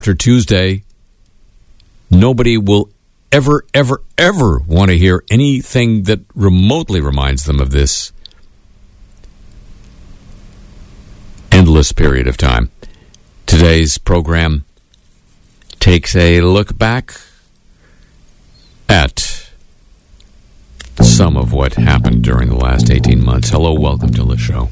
after Tuesday, nobody will ever want to hear anything that remotely reminds them of this endless period of time. Today's program takes a look back at some of what happened during the last 18 months. Hello, welcome to the show.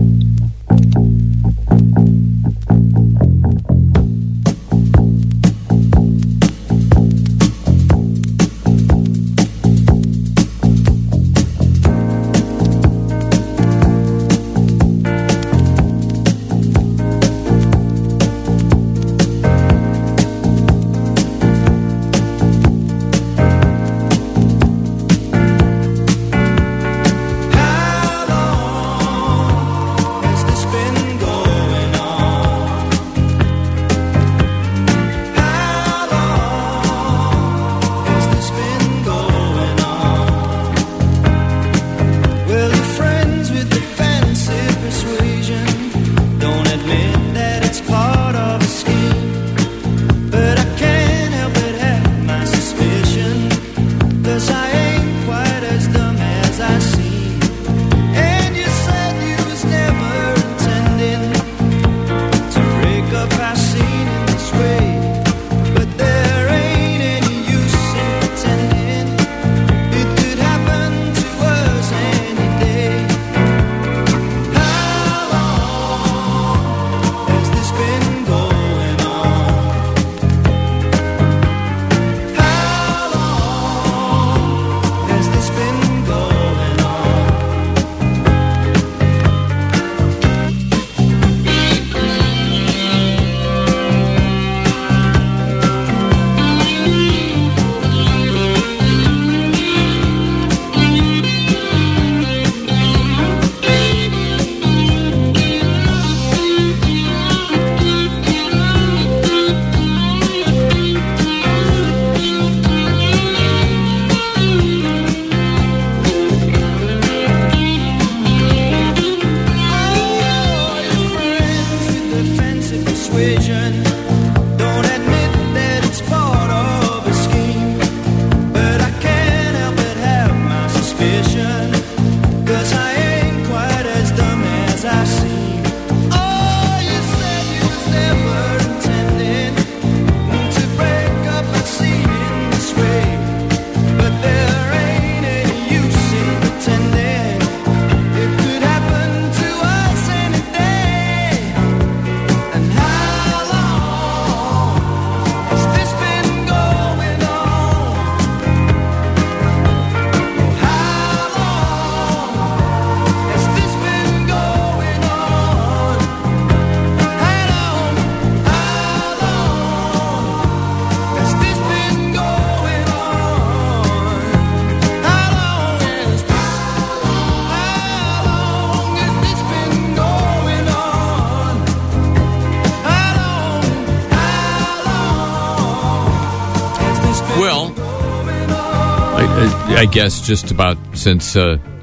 I guess just about since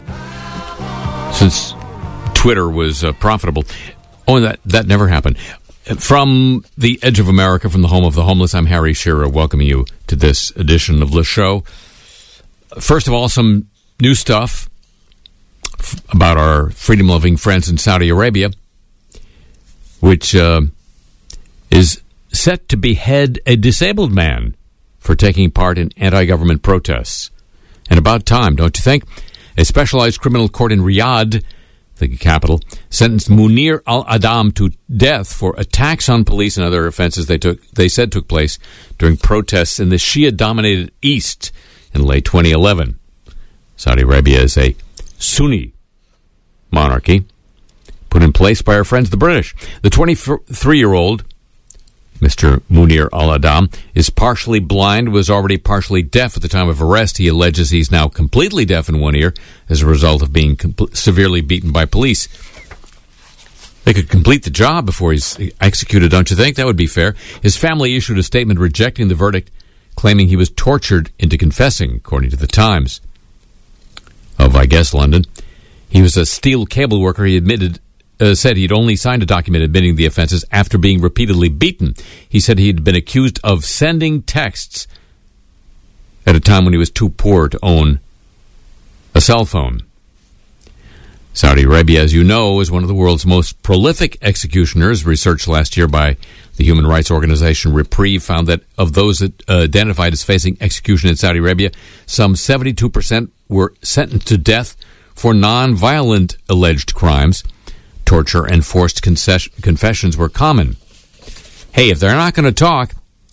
Twitter was profitable. Oh, that never happened. From the edge of America, from the home of the homeless, I'm Harry Shearer, welcoming you to this edition of the show. First of all, some new stuff about our freedom-loving friends in Saudi Arabia, which is set to behead a disabled man for taking part in anti-government protests. And about time, don't you think? A specialized criminal court in Riyadh, the capital, sentenced Munir al-Adam to death for attacks on police and other offenses they said took place during protests in the Shia-dominated East in late 2011. Saudi Arabia is a Sunni monarchy put in place by our friends the British. The 23-year-old Mr. Munir al-Adam is partially blind, was already partially deaf at the time of arrest. He alleges he's now completely deaf in one ear as a result of being severely beaten by police. They could complete the job before he's executed, don't you think? That would be fair. His family issued a statement rejecting the verdict, claiming he was tortured into confessing, according to the Times of, I guess, London. He was a steel cable worker. He admitted said he'd only signed a document admitting the offenses after being repeatedly beaten. He said he'd been accused of sending texts at a time when he was too poor to own a cell phone. Saudi Arabia, as you know, is one of the world's most prolific executioners. Research last year by the human rights organization Reprieve found that of those that identified as facing execution in Saudi Arabia, some 72% were sentenced to death for non-violent alleged crimes. Torture and forced confessions were common. Hey, if they're not going to talk,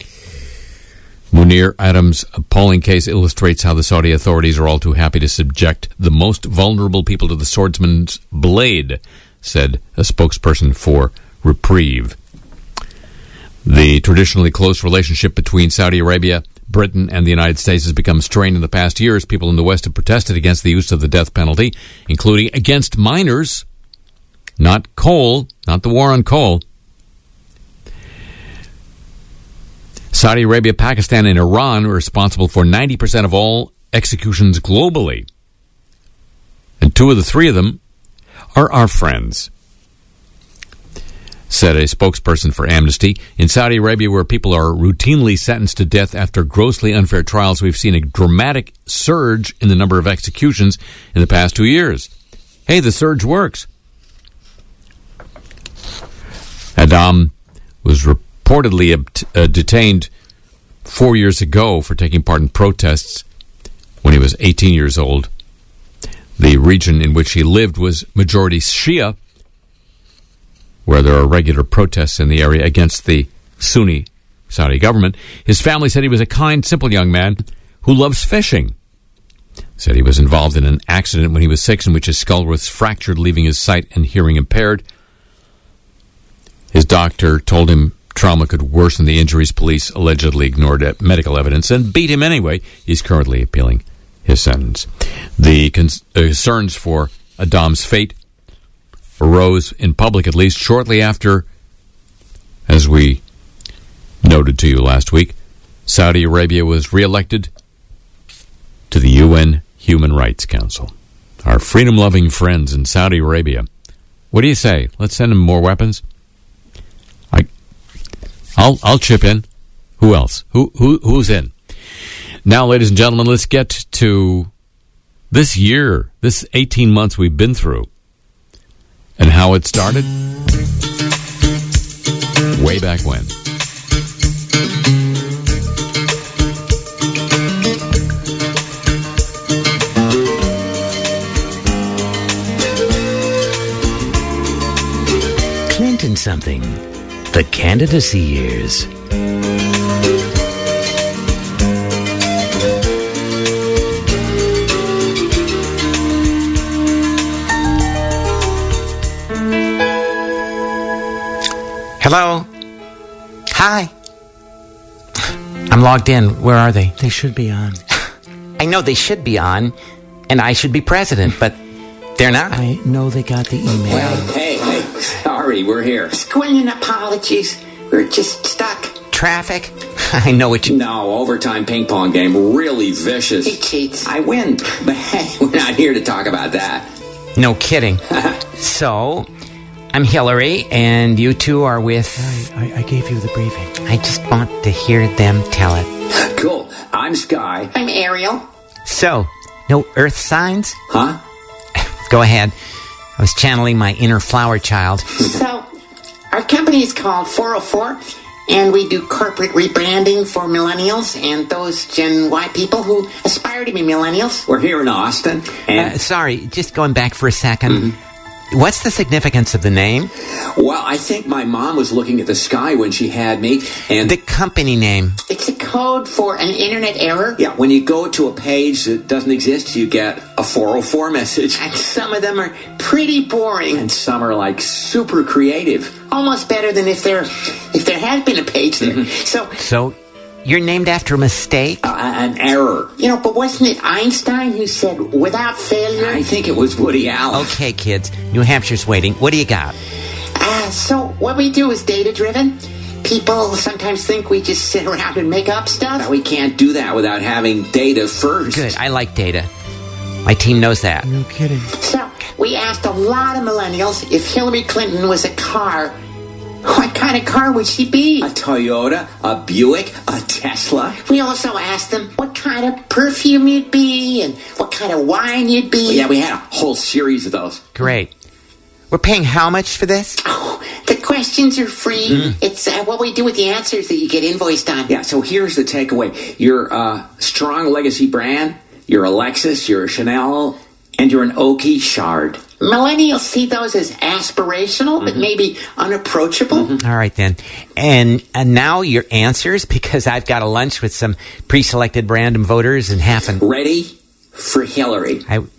Munir Adams' appalling case illustrates how the Saudi authorities are all too happy to subject the most vulnerable people to the swordsman's blade, said a spokesperson for Reprieve. The traditionally close relationship between Saudi Arabia, Britain, and the United States has become strained in the past years. People in the West have protested against the use of the death penalty, including against minors, not coal, not the war on coal. Saudi Arabia, Pakistan, and Iran are responsible for 90% of all executions globally. And 2 of the 3 of them are our friends, said a spokesperson for Amnesty. In Saudi Arabia, where people are routinely sentenced to death after grossly unfair trials, we've seen a dramatic surge in the number of executions in the past 2 years. Hey, the surge works. Adam was reportedly detained 4 years ago for taking part in protests when he was 18 years old. The region in which he lived was majority Shia, where there are regular protests in the area against the Sunni Saudi government. His family said he was a kind, simple young man who loves fishing. Said he was involved in an accident when he was 6 in which his skull was fractured, leaving his sight and hearing impaired. His doctor told him trauma could worsen the injuries. Police allegedly ignored medical evidence and beat him anyway. He's currently appealing his sentence. The concerns for Adam's fate arose in public, at least shortly after, as we noted to you last week, Saudi Arabia was re-elected to the UN Human Rights Council. Our freedom-loving friends in Saudi Arabia. What do you say? Let's send them more weapons? I'll chip in. Who else? Who's in? Now, ladies and gentlemen, let's get to this year, this 18 months we've been through, and how it started way back when. Clinton something. The candidacy years. Hello? Hi. I'm logged in. Where are they? They should be on. I know they should be on, and I should be president, but they're not. I know they got the email. Well, hey, sorry, we're here. Squillion apologies. We're just stuck. Traffic? I know what you... No, overtime ping pong game, really vicious. He cheats. I win, but hey, we're not here to talk about that. No kidding. So, I'm Hillary, and you two are with... I gave you the briefing. I just want to hear them tell it. Cool. I'm Sky. I'm Ariel. So, no earth signs? Huh? Go ahead. I was channeling my inner flower child. So, our company is called 404, and we do corporate rebranding for millennials and those Gen Y people who aspire to be millennials. We're here in Austin, and... Sorry, just going back for a second. Mm-hmm. What's the significance of the name? Well, I think my mom was looking at the sky when she had me, and... The company name. It's a code for an internet error. Yeah, when you go to a page that doesn't exist, you get a 404 message. And some of them are pretty boring. And some are, like, super creative. Almost better than if there had been a page there. Mm-hmm. So, you're named after a mistake? An error. You know, but wasn't it Einstein who said, without failure? I think it was Woody Allen. Okay, kids. New Hampshire's waiting. What do you got? So what we do is data-driven. People sometimes think we just sit around and make up stuff. But we can't do that without having data first. Good. I like data. My team knows that. No kidding. So we asked a lot of millennials if Hillary Clinton was a car, what kind of car would she be? A Toyota, a Buick, a Tesla. We also asked them what kind of perfume you'd be and what kind of wine you'd be. Well, yeah, we had a whole series of those. Great. We're paying how much for this? Oh, the questions are free. It's what we do with the answers that you get invoiced on. Yeah, so here's the takeaway. You're a strong legacy brand, you're a Lexus, you're a Chanel, and you're an Oki Shard. Millennials see those as aspirational, but maybe unapproachable. All right, then. And now your answers, because I've got a lunch with some pre-selected random voters and half an... Ready for Hillary.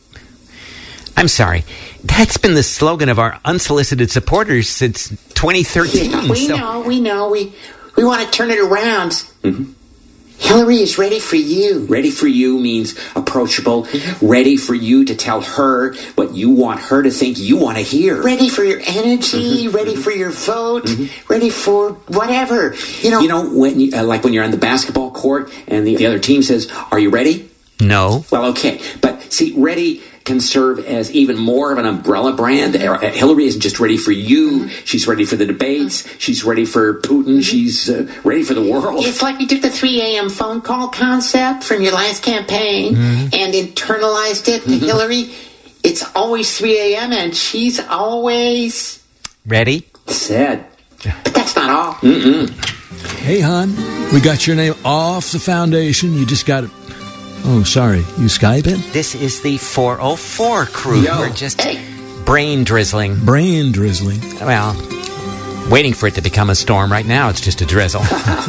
I'm sorry. That's been the slogan of our unsolicited supporters since 2013. Yeah, we know. We want to turn it around. Hillary is ready for you. Ready for you means approachable. Ready for you to tell her what you want her to think you want to hear. Ready for your energy. Ready for your vote. Ready for whatever. You know when you, like when you're on the basketball court and the other team says, "Are you ready?" No. Well, okay. But see, ready can serve as even more of an umbrella brand. Hillary isn't just ready for you. She's ready for the debates. She's ready for Putin. She's ready for the world. It's like we took the 3 a.m. phone call concept from your last campaign and internalized it to Hillary. It's always 3 a.m. and she's always... Ready? Said. But that's not all. Hey, hon, we got your name off the foundation. You just got it. Oh, sorry. You Skyping? This is the 404 crew. Yo. We're just brain drizzling. Brain drizzling. Well, waiting for it to become a storm. Right now, it's just a drizzle.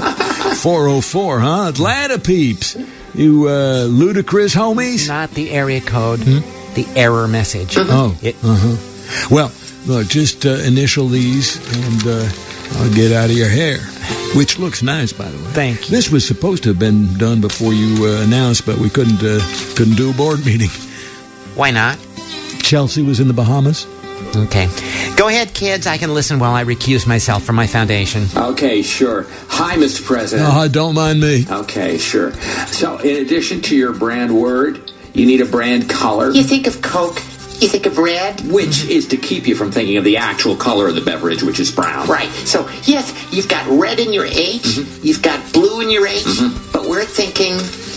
404, huh? Atlanta peeps. You ludicrous homies? Not the area code, the error message. Oh, Well, look, just initial these and I'll get out of your hair. Which looks nice, by the way. Thank you. This was supposed to have been done before you announced, but we couldn't do a board meeting. Why not? Chelsea was in the Bahamas. Okay. Go ahead, kids. I can listen while I recuse myself from my foundation. Okay, sure. Hi, Mr. President. Oh, don't mind me. Okay, sure. So, in addition to your brand word, you need a brand color. You think of Coke, you think of red. Which is to keep you from thinking of the actual color of the beverage, which is brown. Right. So, yes, you've got red in your H, you've got blue in your H, but we're thinking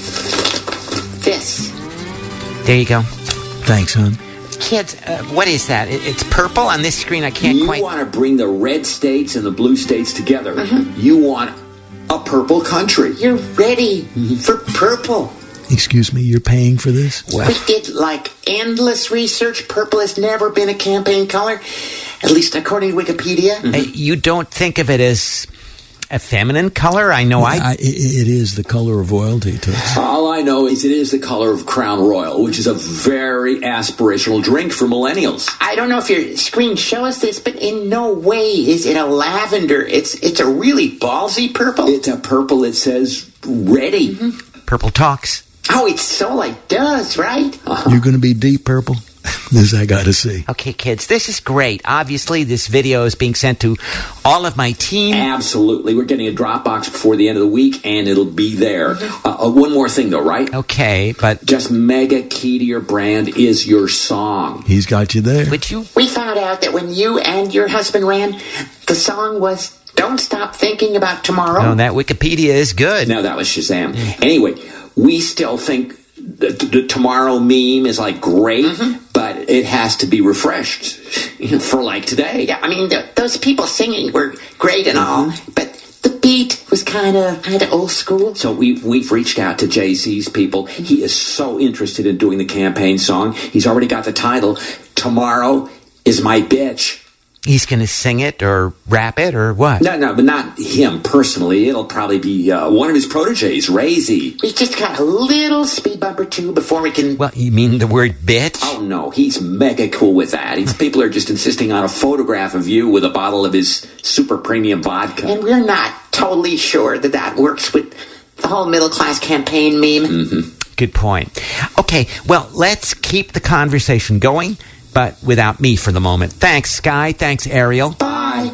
this. There you go. Thanks, hon. Kids, what is that? It's purple on this screen. I can't quite... You want to bring the red states and the blue states together. You want a purple country. You're ready for purple. Excuse me, you're paying for this? We did, endless research. Purple has never been a campaign color, at least according to Wikipedia. You don't think of it as a feminine color? I know It is the color of royalty, Toots. All I know is it is the color of Crown Royal, which is a very aspirational drink for millennials. I don't know if your screen shows this, but in no way is it a lavender. It's a really ballsy purple. It's a purple that says ready. Purple talks. Oh, it's so like does, right? You're going to be deep purple? This I got to see. Okay, kids, this is great. Obviously, this video is being sent to all of my team. Absolutely. We're getting a Dropbox before the end of the week, and it'll be there. One more thing, though, right? Okay, but... Just mega key to your brand is your song. He's got you there. Would you... We found out that when you and your husband ran, the song was Don't Stop Thinking About Tomorrow. Oh, that Wikipedia is good. Now, that was Shazam. Anyway, we still think the tomorrow meme is great, but it has to be refreshed for today. Yeah, I mean, those people singing were great and all, but the beat was kind of old school. So we've reached out to Jay-Z's people. He is so interested in doing the campaign song. He's already got the title, Tomorrow is My Bitch. He's going to sing it or rap it or what? No, but not him personally. It'll probably be one of his proteges, Ray-Z. We just got a little speed bump or two before we can... Well, you mean the word bitch? Oh, no. He's mega cool with that. People are just insisting on a photograph of you with a bottle of his super premium vodka. And we're not totally sure that works with the whole middle-class campaign meme. Good point. Okay, well, let's keep the conversation going, but without me for the moment. Thanks, Sky. Thanks, Ariel. Bye.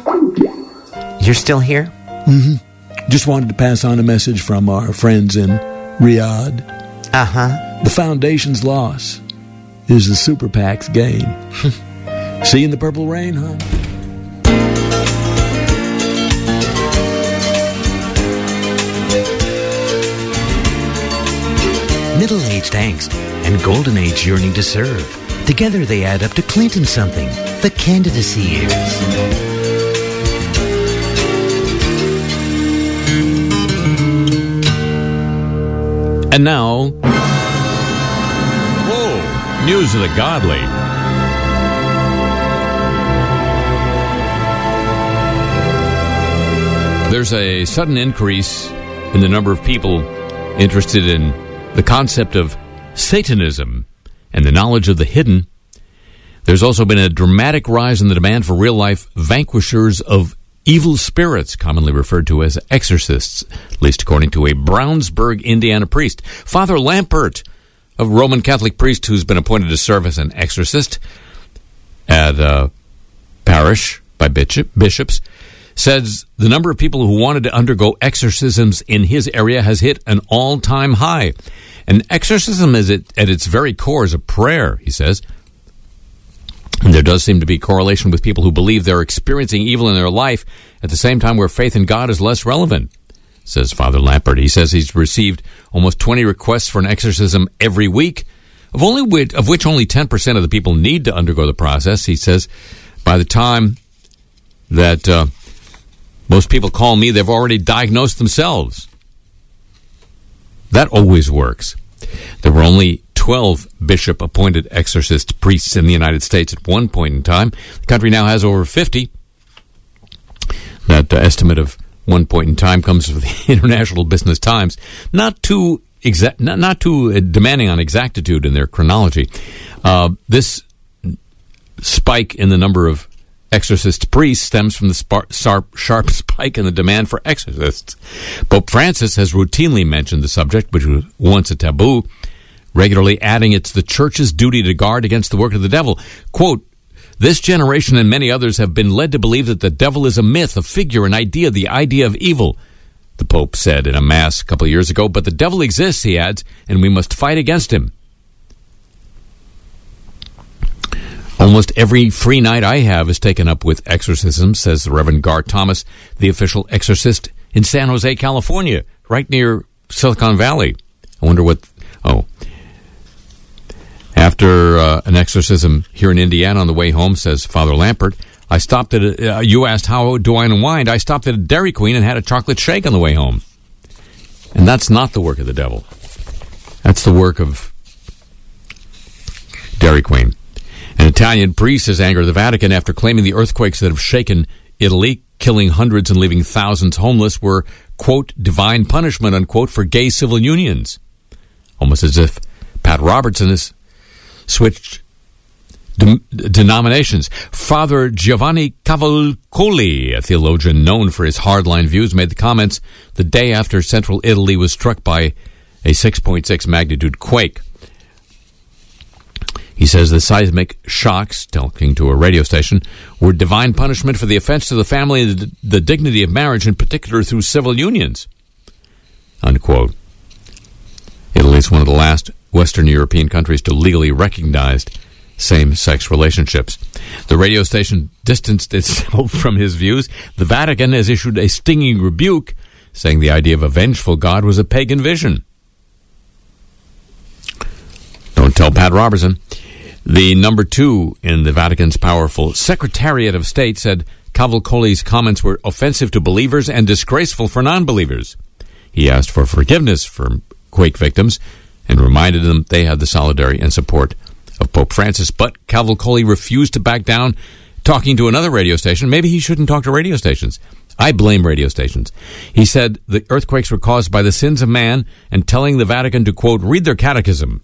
You're still here? Just wanted to pass on a message from our friends in Riyadh. Uh-huh. The Foundation's loss is the Super PAC's gain. See you in the purple rain, hon. Middle-aged angst and golden age yearning to serve. Together they add up to Clinton something. The candidacy years. And now, news of the godly. There's a sudden increase in the number of people interested in the concept of Satanism and the knowledge of the hidden. There's also been a dramatic rise in the demand for real-life vanquishers of evil spirits, commonly referred to as exorcists, at least according to a Brownsburg, Indiana priest. Father Lampert, a Roman Catholic priest who's been appointed to serve as an exorcist at a parish by bishops, says the number of people who wanted to undergo exorcisms in his area has hit an all-time high. An exorcism is at its very core is a prayer, he says. And there does seem to be correlation with people who believe they're experiencing evil in their life at the same time where faith in God is less relevant, says Father Lampert. He says he's received almost 20 requests for an exorcism every week, of which only 10% of the people need to undergo the process. He says by the time that most people call me, they've already diagnosed themselves. That always works. There were only 12 bishop-appointed exorcist priests in the United States at one point in time. The country now has over 50. That estimate of one point in time comes from the International Business Times. Not too demanding on exactitude in their chronology. This spike in the number of exorcist priests stems from the sharp spike in the demand for exorcists. Pope Francis has routinely mentioned the subject, which was once a taboo, regularly adding it's the church's duty to guard against the work of the devil. Quote, "This generation and many others have been led to believe that the devil is a myth, a figure, an idea, the idea of evil," the Pope said in a mass a couple of years ago. "But the devil exists," he adds, "and we must fight against him." Almost every free night I have is taken up with exorcism, says the Reverend Gar Thomas, the official exorcist in San Jose, California, right near Silicon Valley. I wonder what... After an exorcism here in Indiana on the way home, says Father Lampert, I stopped at... you asked, how do I unwind? I stopped at a Dairy Queen and had a chocolate shake on the way home. And that's not the work of the devil. That's the work of Dairy Queen. An Italian priest has angered the Vatican after claiming the earthquakes that have shaken Italy, killing hundreds and leaving thousands homeless, were, quote, divine punishment, unquote, for gay civil unions. Almost as if Pat Robertson has switched denominations. Father Giovanni Cavalcoli, a theologian known for his hardline views, made the comments the day after central Italy was struck by a 6.6 magnitude quake. He says the seismic shocks, talking to a radio station, were divine punishment for the offense to the family and the dignity of marriage, in particular through civil unions, unquote. Italy is one of the last Western European countries to legally recognize same-sex relationships. The radio station distanced itself from his views. The Vatican has issued a stinging rebuke, saying the idea of a vengeful God was a pagan vision. Don't tell Pat Robertson. The number 2 in the Vatican's powerful Secretariat of State said Cavalcoli's comments were offensive to believers and disgraceful for non-believers. He asked for forgiveness for quake victims and reminded them they had the solidarity and support of Pope Francis. But Cavalcoli refused to back down, talking to another radio station. Maybe he shouldn't talk to radio stations. I blame radio stations. He said the earthquakes were caused by the sins of man and telling the Vatican to, quote, read their catechism.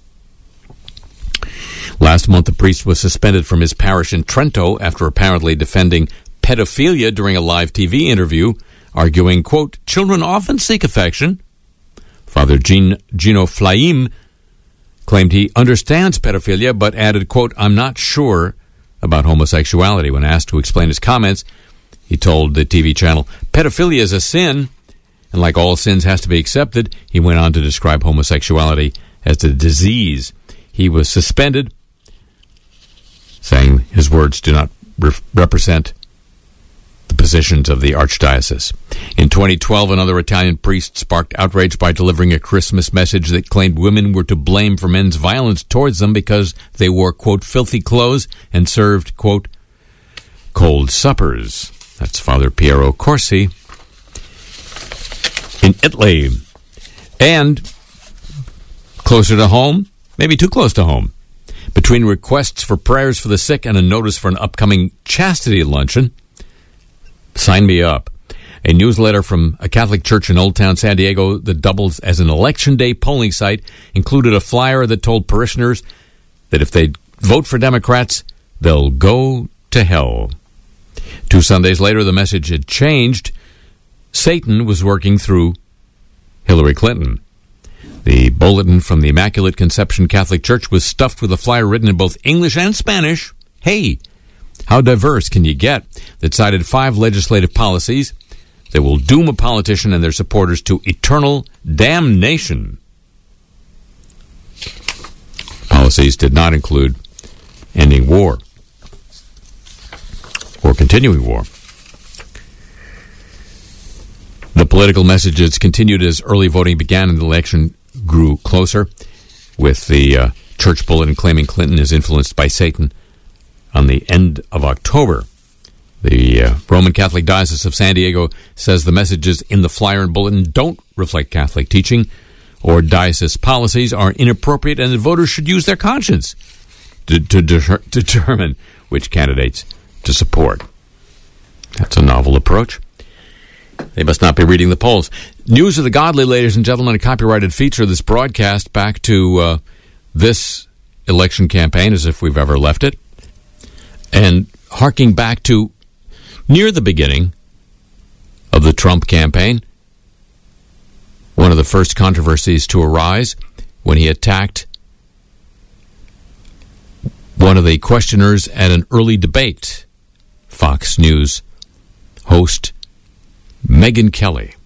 Last month, the priest was suspended from his parish in Trento after apparently defending pedophilia during a live TV interview, arguing, quote, children often seek affection. Father Gino Flaim claimed he understands pedophilia, but added, quote, I'm not sure about homosexuality. When asked to explain his comments, he told the TV channel, pedophilia is a sin, and like all sins has to be accepted. He went on to describe homosexuality as a disease. he was suspended, saying his words do not represent the positions of the Archdiocese. In 2012, another Italian priest sparked outrage by delivering a Christmas message that claimed women were to blame for men's violence towards them because they wore, quote, filthy clothes and served, quote, cold suppers. That's Father Piero Corsi in Italy. And closer to home, maybe too close to home, between requests for prayers for the sick and a notice for an upcoming chastity luncheon, sign me up. A newsletter from a Catholic church in Old Town San Diego that doubles as an election day polling site included a flyer that told parishioners that if they vote for Democrats, they'll go to hell. 2 Sundays later, the message had changed. Satan was working through Hillary Clinton. The bulletin from the Immaculate Conception Catholic Church was stuffed with a flyer written in both English and Spanish. Hey, how diverse can you get? That cited 5 legislative policies that will doom a politician and their supporters to eternal damnation. Policies did not include ending war or continuing war. The political messages continued as early voting began and the election grew closer, with the church bulletin claiming Clinton is influenced by Satan on the end of October. The Roman Catholic Diocese of San Diego says the messages in the flyer and bulletin don't reflect Catholic teaching or diocese policies, are inappropriate, and the voters should use their conscience to determine which candidates to support. That's a novel approach. They must not be reading the polls. News of the Godly, ladies and gentlemen, a copyrighted feature of this broadcast back to this election campaign, as if we've ever left it, and harking back to near the beginning of the Trump campaign, one of the first controversies to arise when he attacked one of the questioners at an early debate, Fox News host Megyn Kelly.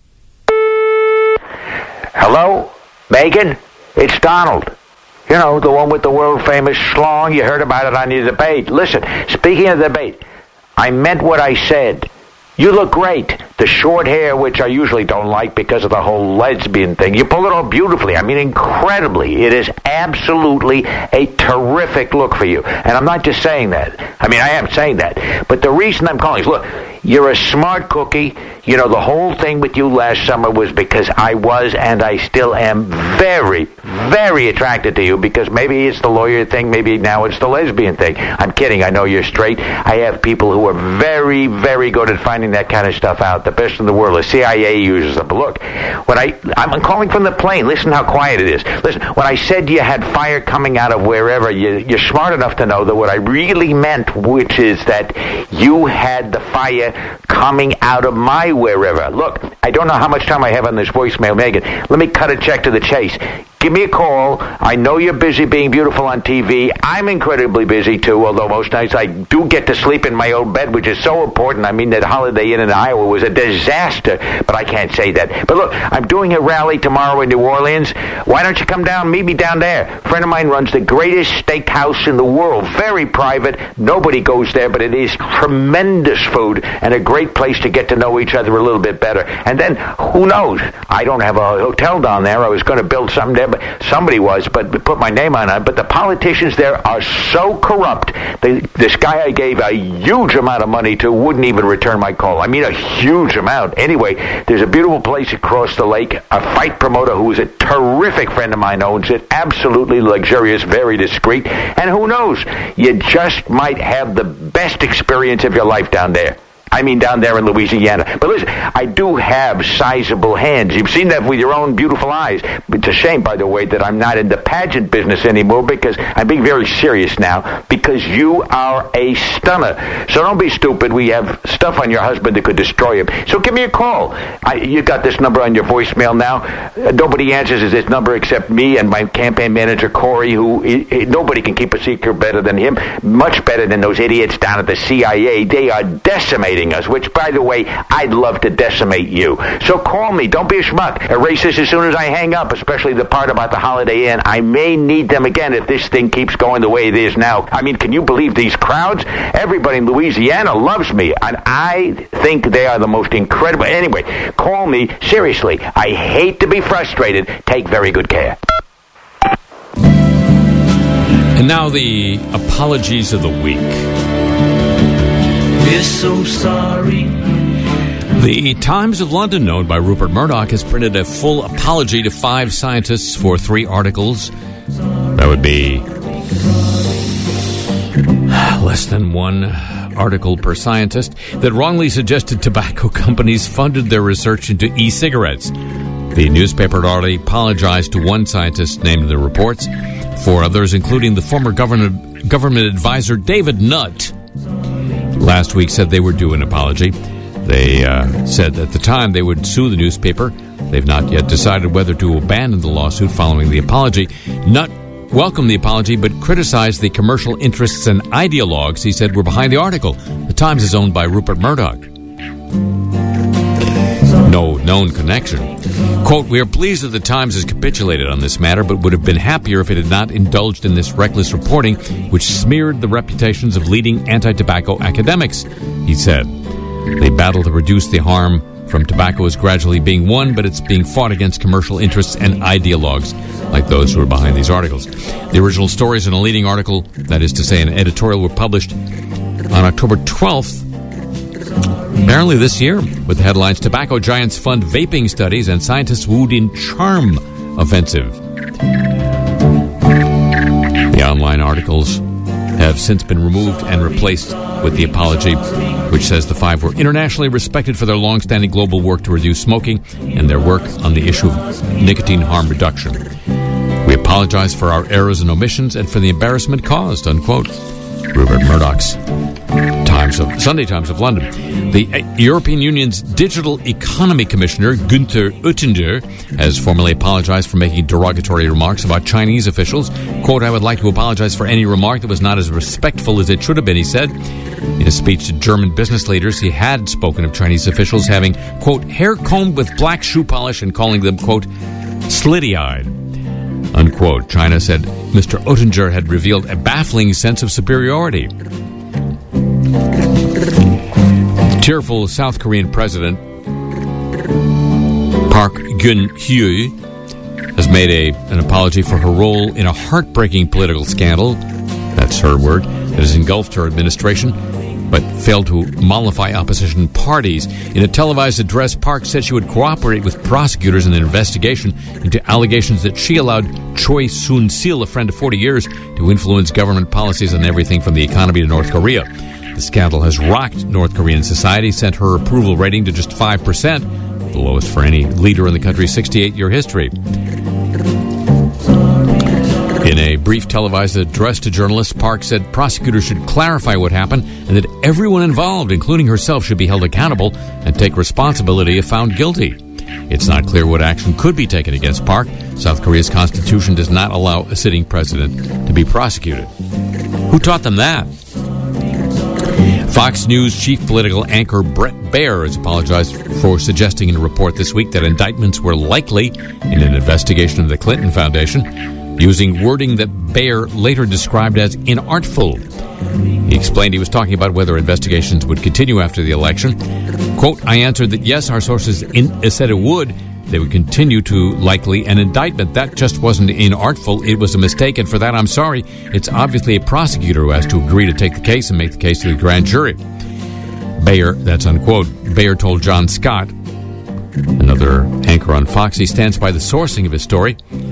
Hello, Megan? It's Donald. You know, the one with the world-famous schlong. You heard about it on your debate. Listen, speaking of debate, I meant what I said. You look great. The short hair, which I usually don't like because of the whole lesbian thing, you pull it off beautifully. I mean, incredibly. It is absolutely a terrific look for you. And I'm not just saying that. I mean, I am saying that. But the reason I'm calling is, look, you're a smart cookie. You know, the whole thing with you last summer was because I was, and I still am, very, very attracted to you, because maybe it's the lawyer thing, maybe now it's the lesbian thing. I'm kidding. I know you're straight. I have people who are very, very good at finding that kind of stuff out. The best in the world. The CIA uses them. But look, when I'm calling from the plane. Listen how quiet it is. Listen, when I said you had fire coming out of wherever, you're smart enough to know that what I really meant, which is that you had the fire coming out of my wherever. Look, I don't know how much time I have on this voicemail, Megan. Let me cut a check to the chase. Give me a call. I know you're busy being beautiful on TV. I'm incredibly busy, too, although most nights I do get to sleep in my own bed, which is so important. I mean, that Holiday Inn in Iowa was a disaster, but I can't say that. But look, I'm doing a rally tomorrow in New Orleans. Why don't you come down, meet me down there? A friend of mine runs the greatest steakhouse in the world. Very private. Nobody goes there, but it is tremendous food and a great place to get to know each other a little bit better. And then, who knows? I don't have a hotel down there. I was going to build something there, but somebody was, but put my name on it. But the politicians there are so corrupt. This guy I gave a huge amount of money to wouldn't even return my call. I mean, a huge amount. Anyway, there's a beautiful place across the lake. A fight promoter who is a terrific friend of mine owns it. Absolutely luxurious, very discreet. And who knows? You just might have the best experience of your life down there. I mean, down there in Louisiana. But listen, I do have sizable hands. You've seen that with your own beautiful eyes. It's a shame, by the way, that I'm not in the pageant business anymore, because I'm being very serious now, because you are a stunner. So don't be stupid. We have stuff on your husband that could destroy him. So give me a call. You got this number on your voicemail now. Nobody answers this number except me and my campaign manager, Corey, who nobody can keep a secret better than him. Much better than those idiots down at the CIA. They are decimated decimating us, which, by the way, I'd love to decimate you. So call me. Don't be a schmuck. Erase this as soon as I hang up, especially the part about the Holiday Inn. I may need them again if this thing keeps going the way it is now. I mean, can you believe these crowds? Everybody in Louisiana loves me, and I think they are the most incredible. Anyway, call me. Seriously, I hate to be frustrated. Take very good care. And now the apologies of the week. We're so sorry. The Times of London, known by Rupert Murdoch, has printed a full apology to 5 scientists for 3 articles. That would be less than 1 article per scientist that wrongly suggested tobacco companies funded their research into e-cigarettes. The newspaper had already apologized to 1 scientist named in the reports. 4 others, including the former government advisor David Nutt, last week said they were due an apology. They said at the time they would sue the newspaper. They've not yet decided whether to abandon the lawsuit following the apology. Nutt welcomed the apology but criticized the commercial interests and ideologues he said were behind the article. The Times is owned by Rupert Murdoch. No known connection. Quote, "We are pleased that the Times has capitulated on this matter, but would have been happier if it had not indulged in this reckless reporting, which smeared the reputations of leading anti-tobacco academics," he said. The battle to reduce the harm from tobacco is gradually being won, but it's being fought against commercial interests and ideologues like those who are behind these articles. The original stories in a leading article, that is to say an editorial, were published on October 12th, apparently this year, with the headlines, "Tobacco Giants Fund Vaping Studies and Scientists Wooed in Charm Offensive." The online articles have since been removed and replaced with the apology, which says the 5 were internationally respected for their long-standing global work to reduce smoking and their work on the issue of nicotine harm reduction. "We apologize for our errors and omissions and for the embarrassment caused," unquote. Rupert Murdoch's Sunday Times of London. The European Union's Digital Economy Commissioner, Günther Oettinger, has formally apologized for making derogatory remarks about Chinese officials. Quote, "I would like to apologize for any remark that was not as respectful as it should have been," he said. In a speech to German business leaders, he had spoken of Chinese officials having, quote, "hair combed with black shoe polish," and calling them, quote, "slitty-eyed," unquote. China said Mr. Oettinger had revealed a baffling sense of superiority. Tearful South Korean President Park Geun-hye has made an apology for her role in a heartbreaking political scandal, that's her word, that has engulfed her administration, but failed to mollify opposition parties. In a televised address, Park said she would cooperate with prosecutors in an investigation into allegations that she allowed Choi Soon-sil, a friend of 40 years, to influence government policies on everything from the economy to North Korea. The scandal has rocked North Korean society, sent her approval rating to just 5%, the lowest for any leader in the country's 68-year history. In a brief televised address to journalists, Park said prosecutors should clarify what happened and that everyone involved, including herself, should be held accountable and take responsibility if found guilty. It's not clear what action could be taken against Park. South Korea's constitution does not allow a sitting president to be prosecuted. Who taught them that? Fox News chief political anchor Bret Baier has apologized for suggesting in a report this week that indictments were likely in an investigation of the Clinton Foundation, using wording that Baier later described as inartful. He explained he was talking about whether investigations would continue after the election. Quote, "I answered that yes, our sources said it would. They would continue to likely an indictment. That just wasn't inartful. It was a mistake, and for that I'm sorry. It's obviously a prosecutor who has to agree to take the case and make the case to the grand jury." Baier, that's unquote. Baier told John Scott, another anchor on Fox, he stands by the sourcing of his story.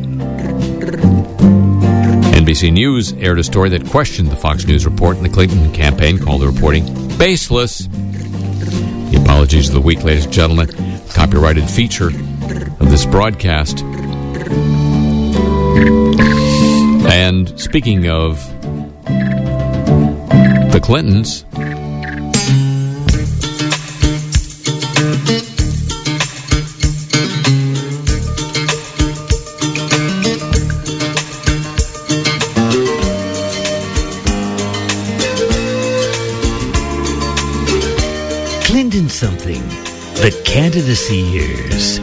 NBC News aired a story that questioned the Fox News report in the Clinton campaign, called the reporting baseless. The apologies of the week, ladies and gentlemen, copyrighted feature of this broadcast. And speaking of the Clintons, The Candidacy Years.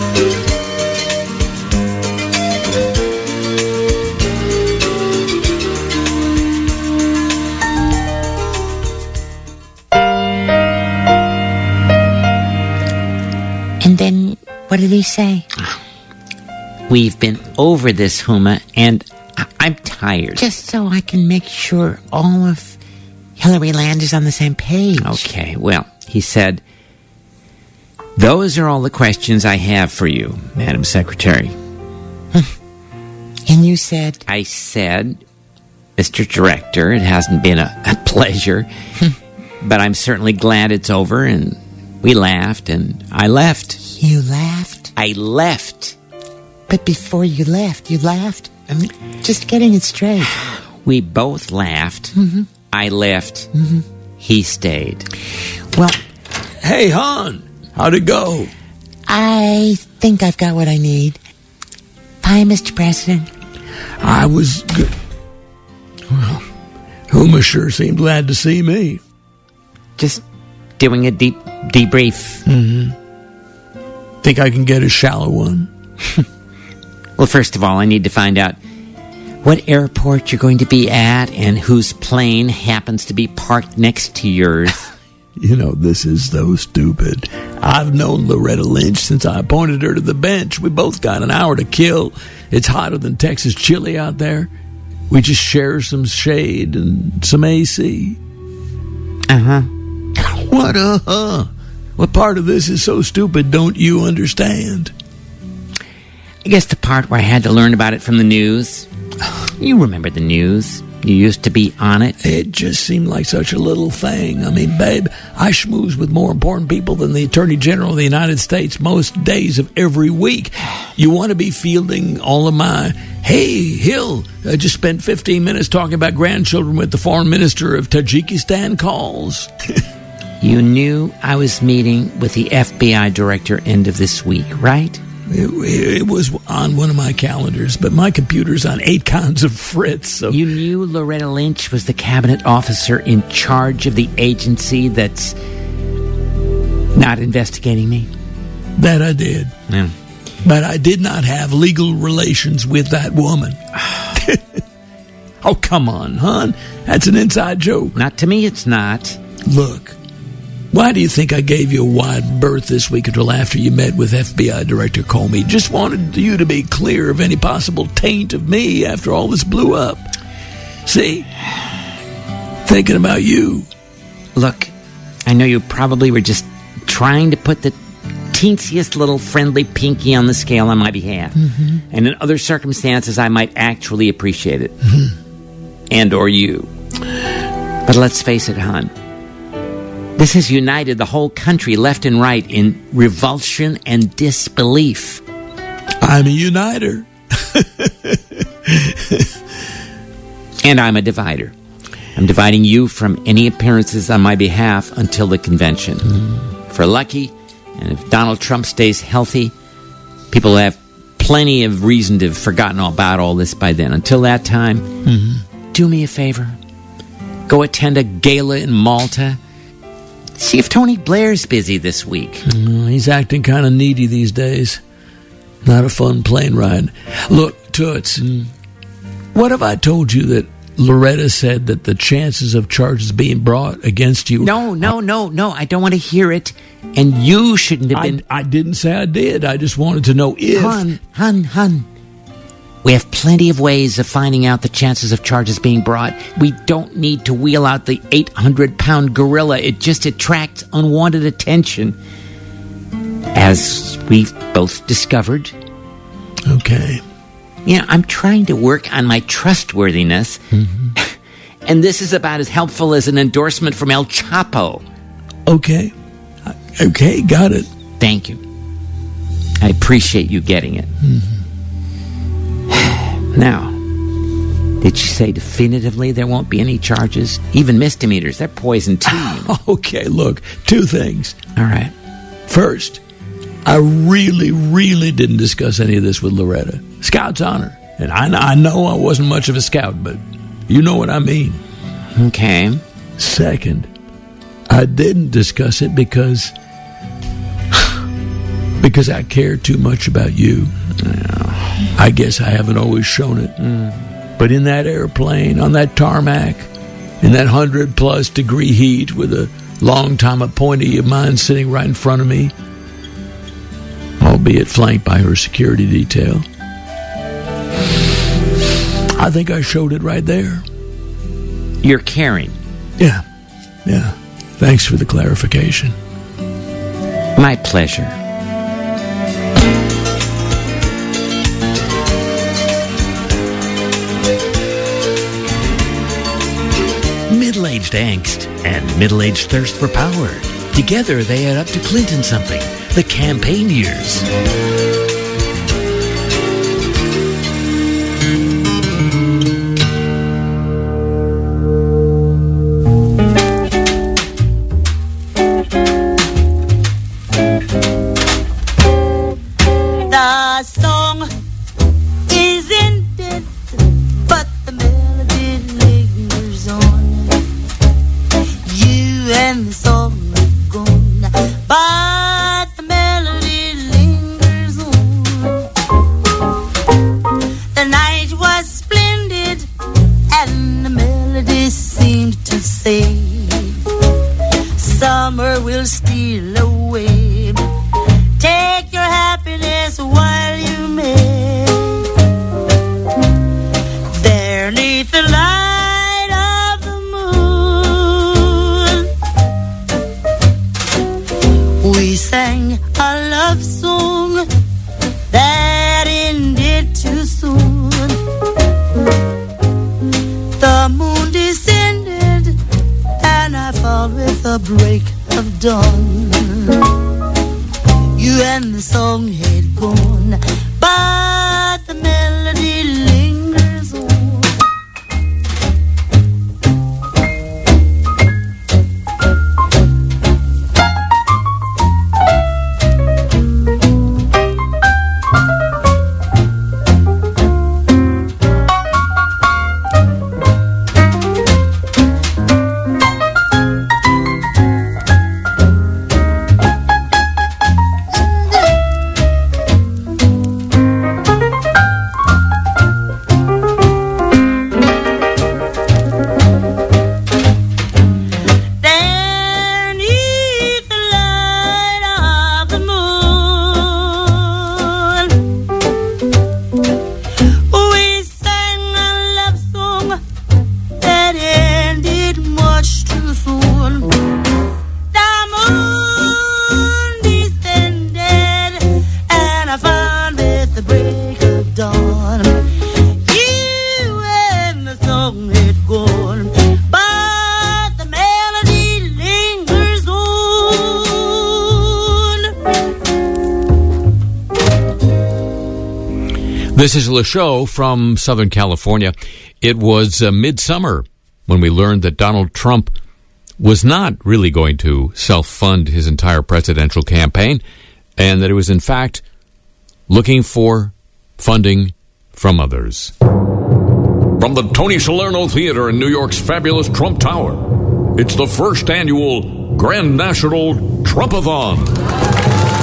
And then, what did he say? We've been over this, Huma, and I'm tired. Just so I can make sure all of Hillary Land is on the same page. Okay, well, he said, those are all the questions I have for you, Madam Secretary. And you said? I said, Mr. Director, it hasn't been a pleasure, but I'm certainly glad it's over, and we laughed, and I left. You laughed? I left. But before you laughed? I'm just getting it straight. We both laughed. Mm-hmm. I left. Mm-hmm. He stayed. Well, Hey, hon, how'd it go? I think I've got what I need. Bye, Mr. President. I was good. Well, Huma sure seemed glad to see me. Just doing a debrief. Mm-hmm. Think I can get a shallow one? Well, first of all, I need to find out what airport you're going to be at and whose plane happens to be parked next to yours. You know, this is so stupid. I've known Loretta Lynch since I appointed her to the bench. We both got an hour to kill. It's hotter than Texas chili out there. We just share some shade and some AC. Uh-huh. What uh-huh? What part of this is so stupid don't you understand? I guess the part where I had to learn about it from the news. You remember the news. You used to be on it. It just seemed like such a little thing. I mean, babe, I schmooze with more important people than the Attorney General of the United States most days of every week. You want to be fielding all of my, hey, Hill, I just spent 15 minutes talking about grandchildren with the Foreign Minister of Tajikistan calls. You knew I was meeting with the FBI director end of this week, right? It was on one of my calendars, but my computer's on 8 kinds of fritz. So You knew Loretta Lynch was the cabinet officer in charge of the agency that's not investigating me? that I did. Yeah. But I did not have legal relations with that woman. Oh, come on, hon. That's an inside joke. Not to me, it's not. Look, why do you think I gave you a wide berth this week until after you met with FBI Director Comey? Just wanted you to be clear of any possible taint of me after all this blew up. See? Thinking about you. Look, I know you probably were just trying to put the teensiest little friendly pinky on the scale on my behalf. Mm-hmm. And in other circumstances, I might actually appreciate it. Mm-hmm. And or you. But let's face it, hon. This has united the whole country, left and right, in revulsion and disbelief. I'm a uniter. And I'm a divider. I'm dividing you from any appearances on my behalf until the convention. If we're lucky, and if Donald Trump stays healthy, people will have plenty of reason to have forgotten all about all this by then. Until that time, do me a favor. Go attend a gala in Malta. See if Tony Blair's busy this week. He's acting kind of needy these days. Not a fun plane ride. Look, Toots, what have I told you that Loretta said that the chances of charges being brought against you... No. I don't want to hear it. And you shouldn't have been... I didn't say I did. I just wanted to know if... Hun. We have plenty of ways of finding out the chances of charges being brought. We don't need to wheel out the 800-pound gorilla. It just attracts unwanted attention. As we've both discovered. Okay. You know, I'm trying to work on my trustworthiness. And this is about as helpful as an endorsement from El Chapo. Okay, got it. Thank you. I appreciate you getting it. Now, did you say definitively there won't be any charges? Even misdemeanors, they're poison too. Okay, look, 2 things. All right. First, I really didn't discuss any of this with Loretta. Scout's honor. And I know I wasn't much of a scout, but you know what I mean. Okay. Second, I didn't discuss it because because I care too much about you. I guess I haven't always shown it. But in that airplane, on that tarmac, in that 100-plus degree heat with a long-time appointee of mine sitting right in front of me, albeit flanked by her security detail, I think I showed it right there. You're caring. Yeah. Thanks for the clarification. My pleasure. Middle-aged angst and middle-aged thirst for power. Together they add up to Clinton something. The campaign years. The song is ended, but the melody lingers on. You and the song are gone, but the melody lingers on. The night was splendid, and the melody seemed to say, summer will steal away. Take your happiness while you may. There 'neath the light of the moon, we sang a love song that ended too soon. The moon descended, and I found with the break of dawn. You and the song had gone, but the melody lingers on. This is Le Show from Southern California. It was midsummer when we learned that Donald Trump was not really going to self-fund his entire presidential campaign, and that he was, in fact, looking for funding from others. From the Tony Salerno Theater in New York's fabulous Trump Tower, it's the first annual Grand National Trumpathon.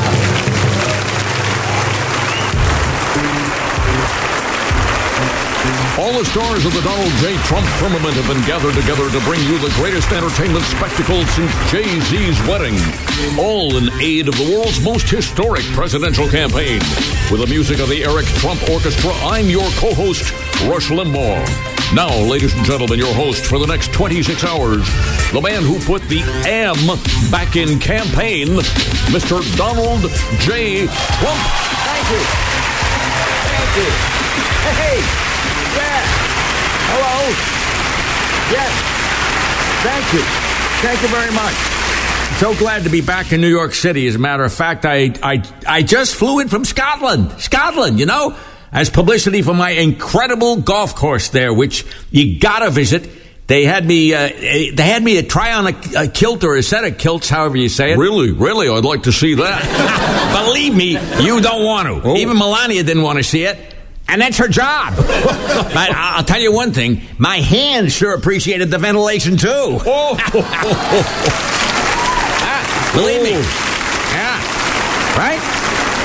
All the stars of the Donald J. Trump firmament have been gathered together to bring you the greatest entertainment spectacle since Jay-Z's wedding. All in aid of the world's most historic presidential campaign. With the music of the Eric Trump Orchestra, I'm your co-host, Rush Limbaugh. Now, ladies and gentlemen, your host for the next 26 hours, the man who put the M back in campaign, Mr. Donald J. Trump. Thank you. Thank you. Hey. Yeah. Hello. Yes. Thank you. Thank you very much. So glad to be back in New York City. As a matter of fact, I just flew in from Scotland, you know, as publicity for my incredible golf course there, which you gotta visit. They had me try on a kilt or a set of kilts, however you say it. Really? I'd like to see that. Believe me, you don't want to. Oh. Even Melania didn't want to see it. And that's her job. But I'll tell you one thing. My hands sure appreciated the ventilation, too. Oh. Believe me. Yeah. Right?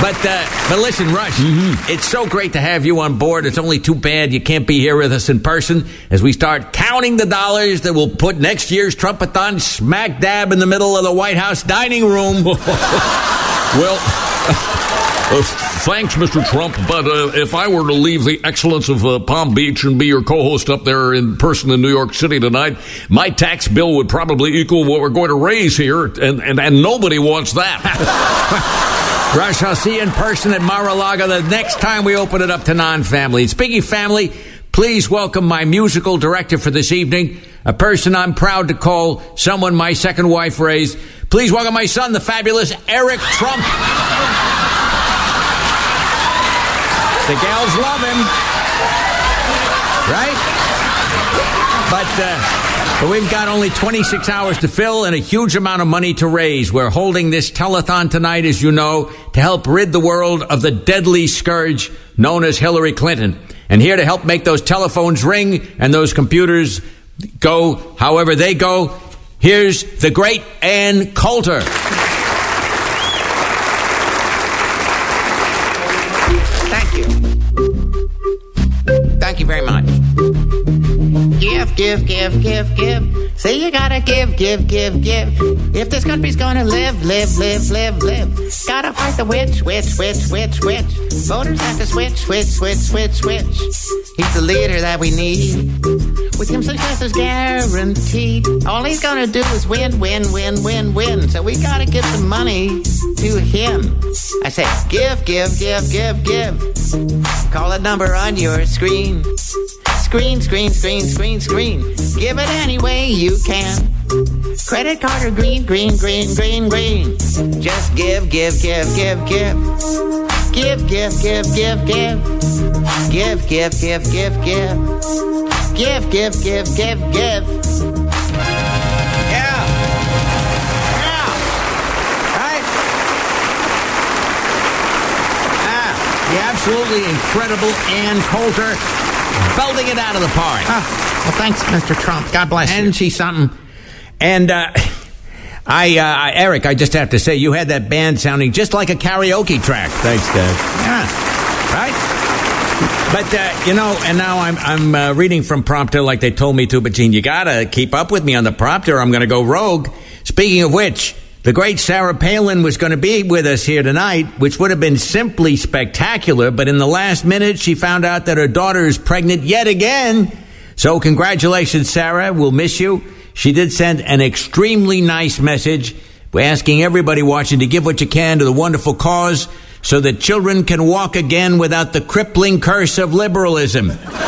But listen, Rush, it's so great to have you on board. It's only too bad you can't be here with us in person as we start counting the dollars that will put next year's Trump-a-thon smack dab in the middle of the White House dining room. Well, thanks, Mr. Trump, but if I were to leave the excellence of Palm Beach and be your co-host up there in person in New York City tonight, my tax bill would probably equal what we're going to raise here, and nobody wants that. Rush, I'll see you in person at Mar-a-Lago the next time we open it up to non-family. Speaking of family, please welcome my musical director for this evening, a person I'm proud to call someone my second wife raised. Please welcome my son, the fabulous Eric Trump. The gals love him, right? But we've got only 26 hours to fill and a huge amount of money to raise. We're holding this telethon tonight, as you know, to help rid the world of the deadly scourge known as Hillary Clinton. And here to help make those telephones ring and those computers go however they go, here's the great Ann Coulter. Thank you. Thank you very much. Give. Say you gotta give. If this country's gonna live. Gotta fight the witch. Voters have to switch. He's the leader that we need. With him, success is guaranteed. All he's gonna do is win. So we gotta give some money to him. I say, give. Call that number on your screen. Screen. Give it any way you can. Credit card or green. Just give. Give. Yeah. Right? The absolutely incredible Ann Coulter, belting it out of the park. Well, thanks, Mr. Trump. God bless you. Isn't she something? And, Eric, I just have to say, you had that band sounding just like a karaoke track. Thanks, Dad. Yeah, right? But, and now I'm reading from prompter like they told me to, but Gene, you gotta keep up with me on the prompter or I'm gonna go rogue. Speaking of which, the great Sarah Palin was going to be with us here tonight, which would have been simply spectacular, but in the last minute, she found out that her daughter is pregnant yet again. So congratulations, Sarah. We'll miss you. She did send an extremely nice message asking everybody watching to give what you can to the wonderful cause so that children can walk again without the crippling curse of liberalism.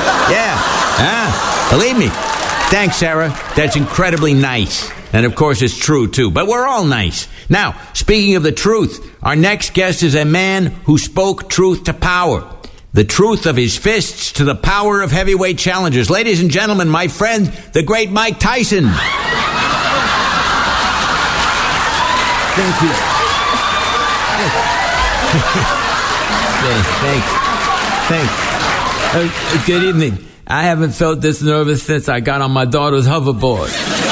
Yeah. Believe me. Thanks, Sarah. That's incredibly nice. And, of course, it's true, too. But we're all nice. Now, speaking of the truth, our next guest is a man who spoke truth to power. The truth of his fists to the power of heavyweight challengers. Ladies and gentlemen, my friend, the great Mike Tyson. Thank you. Thanks. Good evening. I haven't felt this nervous since I got on my daughter's hoverboard.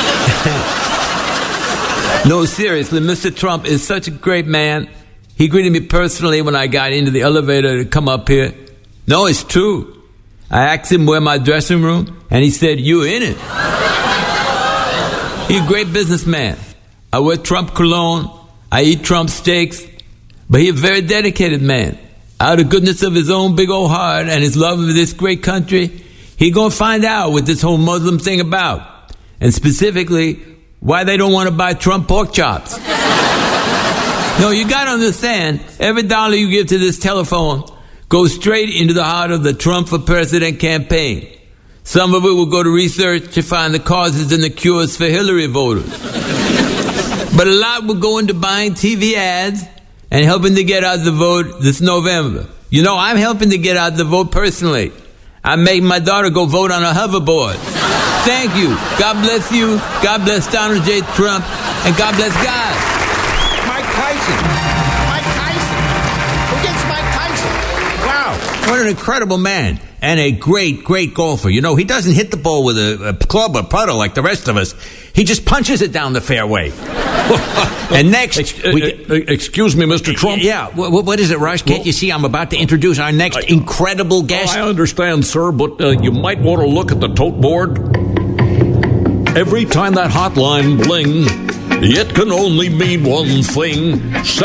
No, seriously, Mr. Trump is such a great man. He greeted me personally when I got into the elevator to come up here. No, it's true. I asked him where my dressing room, and he said, "You in it." He's a great businessman. I wear Trump cologne. I eat Trump steaks. But he's a very dedicated man. Out of the goodness of his own big old heart and his love of this great country, he gonna find out what this whole Muslim thing about. And specifically, why they don't want to buy Trump pork chops. No, you got to understand, every dollar you give to this telephone goes straight into the heart of the Trump for President campaign. Some of it will go to research to find the causes and the cures for Hillary voters. But a lot will go into buying TV ads and helping to get out the vote this November. You know, I'm helping to get out the vote personally. I'm making my daughter go vote on a hoverboard. Thank you. God bless you. God bless Donald J. Trump. And God bless God. Mike Tyson. Who gets Mike Tyson? Wow. What an incredible man. and a great, great golfer. You know, he doesn't hit the ball with a club or putter like the rest of us. He just punches it down the fairway. And next... Excuse me, Mr. Trump? Yeah, what is it, Rush? Can't you see I'm about to introduce our next incredible guest? I understand, sir, but you might want to look at the tote board. Every time that hotline bling, it can only mean one thing: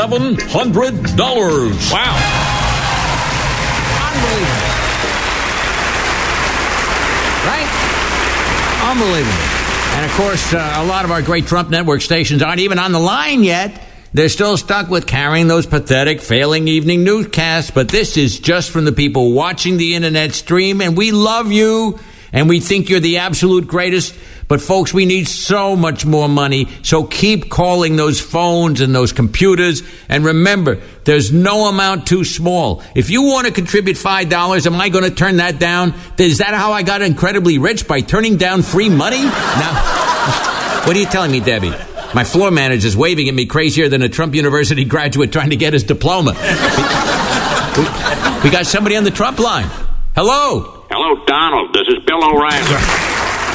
$700. Wow. Unbelievable. Right? Unbelievable. And, of course, a lot of our great Trump Network stations aren't even on the line yet. They're still stuck with carrying those pathetic, failing evening newscasts. But this is just from the people watching the internet stream, and we love you, and we think you're the absolute greatest. But, folks, we need so much more money, so keep calling those phones and those computers. And remember, there's no amount too small. If you want to contribute $5, am I going to turn that down? Is that how I got incredibly rich, by turning down free money? Now, what are you telling me, Debbie? My floor manager's waving at me crazier than a Trump University graduate trying to get his diploma. We got somebody on the Trump line. Hello. Hello, Donald. This is Bill O'Reilly.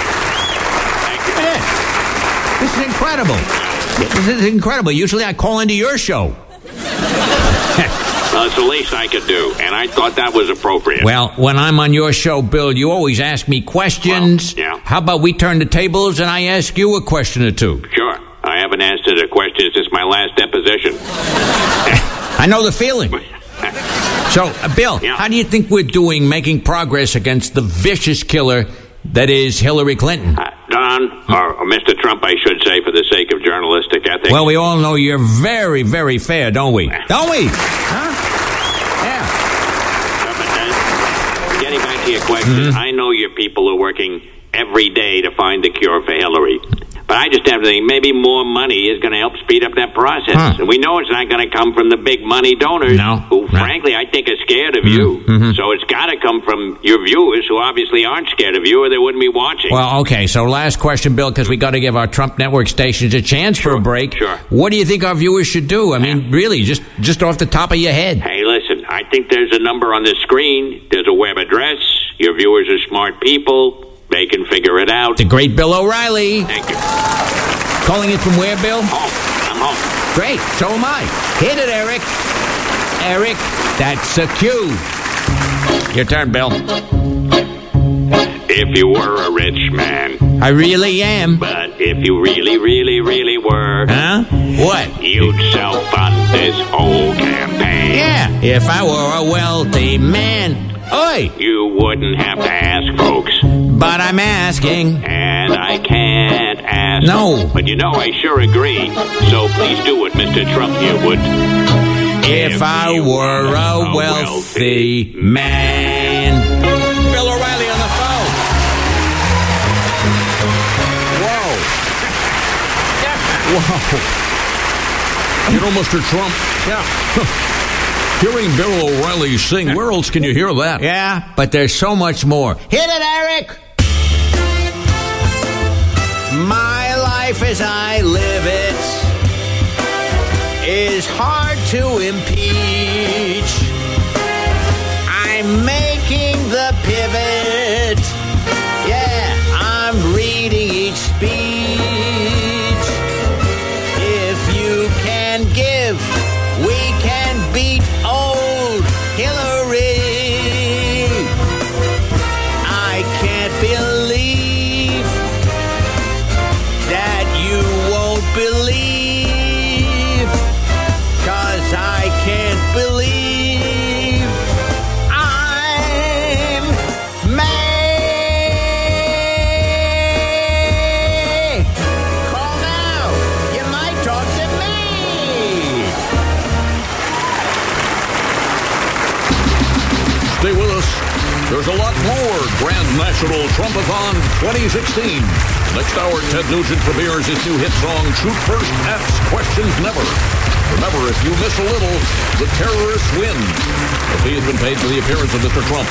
This is incredible. This is incredible. Usually I call into your show. Well, it's the least I could do, and I thought that was appropriate. Well, when I'm on your show, Bill, you always ask me questions. Well, yeah. How about we turn the tables and I ask you a question or two? Sure. I haven't answered a question since my last deposition. I know the feeling. So, Bill, Yeah. how do you think we're doing making progress against the vicious killer that is Hillary Clinton? Don, or Mr. Trump, I should say, for the sake of journalistic ethics. Well, we all know you're very, very fair, don't we? Don't we? Huh? Yeah. But, getting back to your question, I know your people are working every day to find the cure for Hillary. But I just have to think maybe more money is going to help speed up that process. Huh. And we know it's not going to come from the big money donors who, frankly, I think are scared of you. So it's got to come from your viewers who obviously aren't scared of you or they wouldn't be watching. Well, okay, so last question, Bill, because we got to give our Trump Network stations a chance for a break. Sure. What do you think our viewers should do? I mean, really, just off the top of your head. Hey, listen, I think there's a number on the screen. There's a web address. Your viewers are smart people. They can figure it out. The great Bill O'Reilly. Thank you. Calling it from where, Bill? Home. I'm home. Great, so am I. Hit it, Eric. Eric, that's a cue. Your turn, Bill. If you were a rich man. I really am. But if you really, really, really were. Huh? What? You'd self-fund this whole campaign. Yeah, if I were a wealthy man. Oi! You wouldn't have to ask folks. But I'm asking. And I can't ask. No. But you know, I sure agree. So please do what Mr. Trump here would. If I were a wealthy man. Bill O'Reilly on the phone. Wow. You know, Mr. Trump? Yeah. Hearing Bill O'Reilly sing, where else can you hear that? Yeah, but there's so much more. Hit it, Eric! My life as I live it is hard to impeach. I'm making the pivot. Yeah, I'm reading each speech. If you can give, we can beat old Hillary. I can't believe that you won't believe, 'cause I can't believe I'm May. Call now. You might talk to me. Stay with us. There's a lot more Grand National Trumpathon 2016. Next hour, Ted Nugent premieres his new hit song, Shoot First, Ask Questions Never. Remember, if you miss a little, the terrorists win. The fee has been paid for the appearance of Mr. Trump.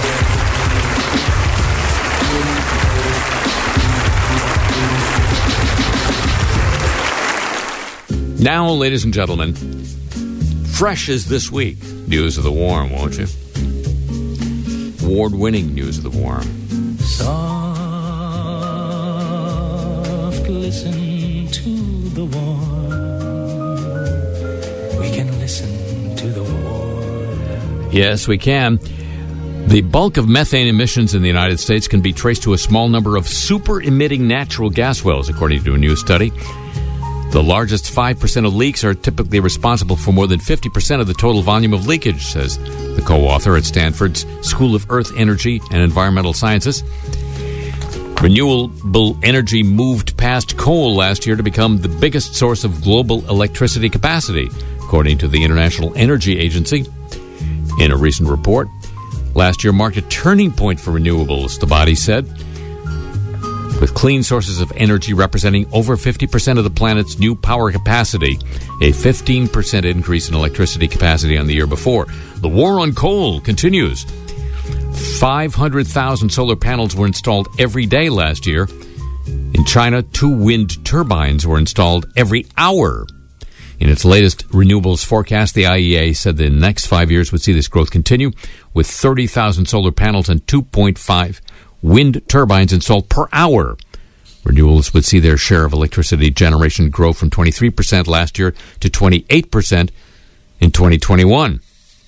Now, ladies and gentlemen, fresh as this week, news of the war, won't you? award-winning News of the Warm. Soft, listen to the warm. We can listen to the warm. Yes, we can. The bulk of methane emissions in the United States can be traced to a small number of super-emitting natural gas wells, according to a new study. The largest 5% of leaks are typically responsible for more than 50% of the total volume of leakage, says the co-author at Stanford's School of Earth, Energy, and Environmental Sciences. Renewable energy moved past coal last year to become the biggest source of global electricity capacity, according to the International Energy Agency. In a recent report, last year marked a turning point for renewables, the body said, with clean sources of energy representing over 50% of the planet's new power capacity, a 15% increase in electricity capacity on the year before. The war on coal continues. 500,000 solar panels were installed every day last year. In China, 2 wind turbines were installed every hour. In its latest renewables forecast, the IEA said the next 5 years would see this growth continue, with 30,000 solar panels and 2.5 wind turbines installed per hour. Renewables would see their share of electricity generation grow from 23% last year to 28% in 2021.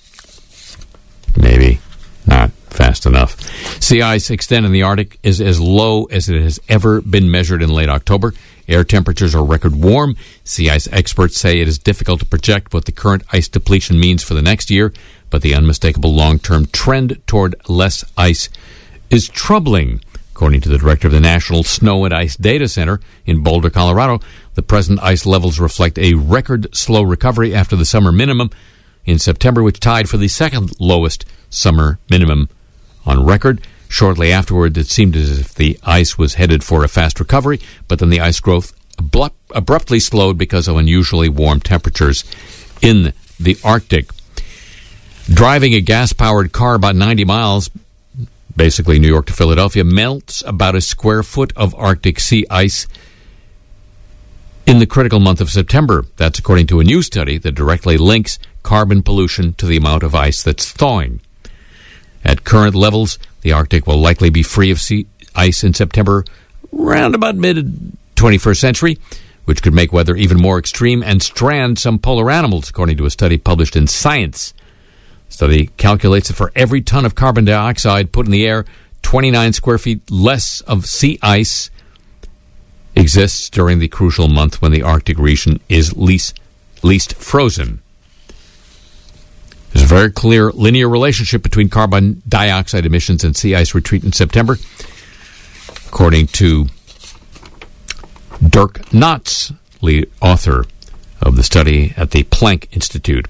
Maybe not fast enough. Sea ice extent in the Arctic is as low as it has ever been measured in late October. Air temperatures are record warm. Sea ice experts say it is difficult to project what the current ice depletion means for the next year, but the unmistakable long-term trend toward less ice is troubling. According to the director of the National Snow and Ice Data Center in Boulder, Colorado, the present ice levels reflect a record slow recovery after the summer minimum in September, which tied for the second lowest summer minimum on record. Shortly afterward, it seemed as if the ice was headed for a fast recovery, but then the ice growth abruptly slowed because of unusually warm temperatures in the Arctic. Driving a gas-powered car about 90 miles, basically New York to Philadelphia, melts about a square foot of Arctic sea ice in the critical month of September. That's according to a new study that directly links carbon pollution to the amount of ice that's thawing. At current levels, the Arctic will likely be free of sea ice in September, around about mid-21st century, which could make weather even more extreme and strand some polar animals, according to a study published in Science. The study calculates that for every ton of carbon dioxide put in the air, 29 square feet less of sea ice exists during the crucial month when the Arctic region is least frozen. There's a very clear linear relationship between carbon dioxide emissions and sea ice retreat in September, according to Dirk Knotts, lead author of the study at the Planck Institute.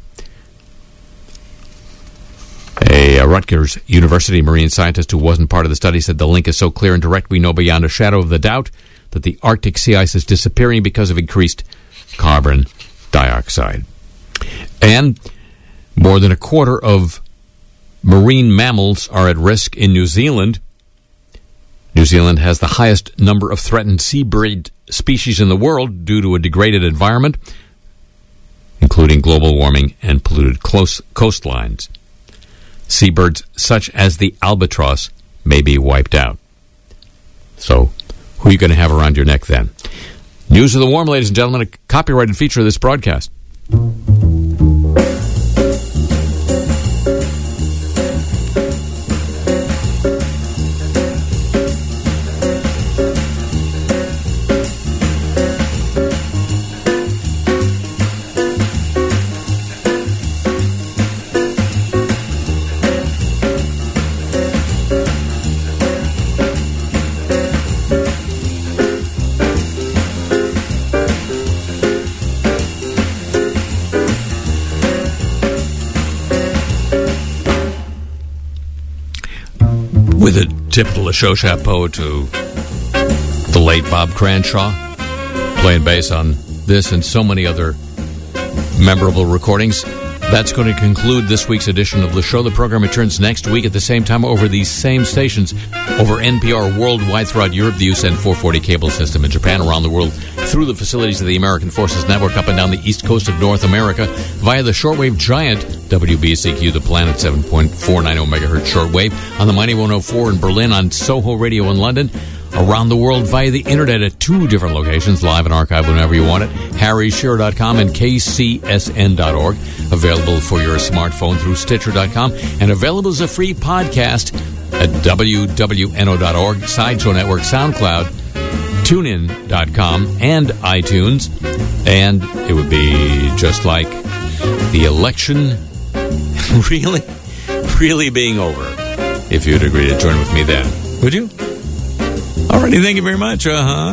A Rutgers University marine scientist who wasn't part of the study said the link is so clear and direct we know beyond a shadow of the doubt that the Arctic sea ice is disappearing because of increased carbon dioxide. And more than a quarter of marine mammals are at risk in New Zealand. New Zealand has the highest number of threatened seabird species in the world due to a degraded environment, including global warming and polluted coastlines. Seabirds such as the albatross may be wiped out. So, who are you going to have around your neck then? News of the Warm, ladies and gentlemen, a copyrighted feature of this broadcast. With a typical show chapeau to the late Bob Cranshaw, playing bass on this and so many other memorable recordings. That's going to conclude this week's edition of the show. The program returns next week at the same time over these same stations, over NPR worldwide throughout Europe, the USN 440 cable system in Japan, around the world through the facilities of the American Forces Network up and down the east coast of North America via the shortwave giant WBCQ, the Planet 7.490 megahertz shortwave, on the Mighty 104 in Berlin, on Soho Radio in London, around the world via the internet at 2 different locations, live and archived whenever you want it, harryshearer.com and kcsn.org, available for your smartphone through Stitcher.com, and available as a free podcast at wwno.org, Sideshow Network, SoundCloud, TuneIn.com, and iTunes. And it would be just like the election really being over if you'd agree to join with me then. Would you? Alrighty, thank you very much.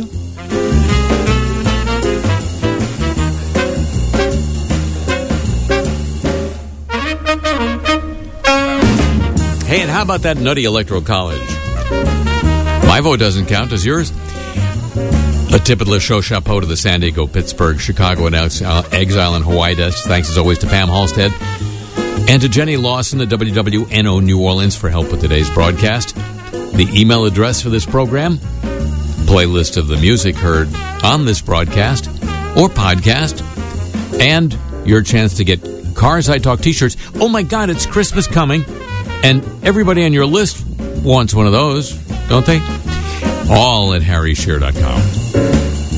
Hey, and how about that nutty electoral college? My vote doesn't count. Does yours? A tip of the show chapeau to the San Diego, Pittsburgh, Chicago, and Exile and Hawaii desk. Thanks as always to Pam Halstead and to Jenny Lawson at WWNO New Orleans for help with today's broadcast. The email address for this program, playlist of the music heard on this broadcast or podcast, and your chance to get Cars I Talk t-shirts. Oh my God, it's Christmas coming, and everybody on your list wants one of those, don't they? All at harryshearer.com.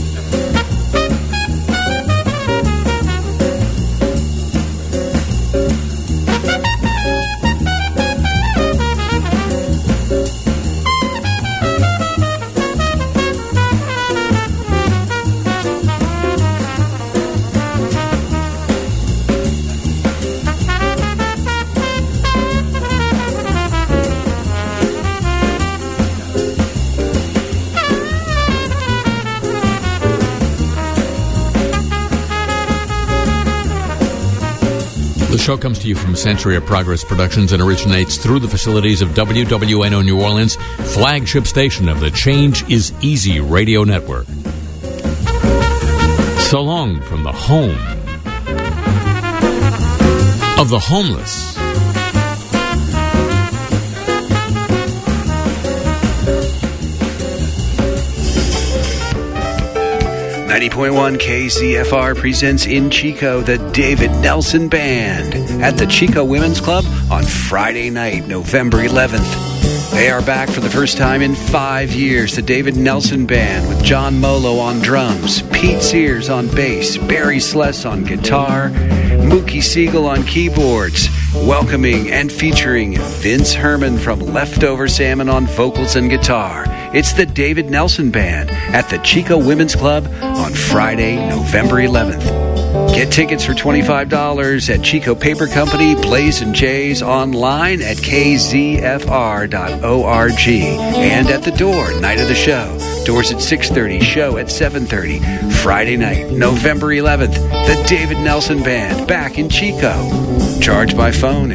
The show comes to you from Century of Progress Productions and originates through the facilities of WWNO New Orleans, flagship station of the Change is Easy radio network. So long from the home of the homeless. 90.1 KZFR presents in Chico the David Nelson Band at the Chico Women's Club on Friday night, November 11th. They are back for the first time in 5 years. The David Nelson Band with John Molo on drums, Pete Sears on bass, Barry Sless on guitar, Mookie Siegel on keyboards, welcoming and featuring Vince Herman from Leftover Salmon on vocals and guitar. It's the David Nelson Band at the Chico Women's Club on Friday, November 11th. Get tickets for $25 at Chico Paper Company, Blaze & Jay's, online at kzfr.org, and at the door, night of the show. Doors at 6:30, show at 7:30. Friday night, November 11th, the David Nelson Band, back in Chico. Charge by phone at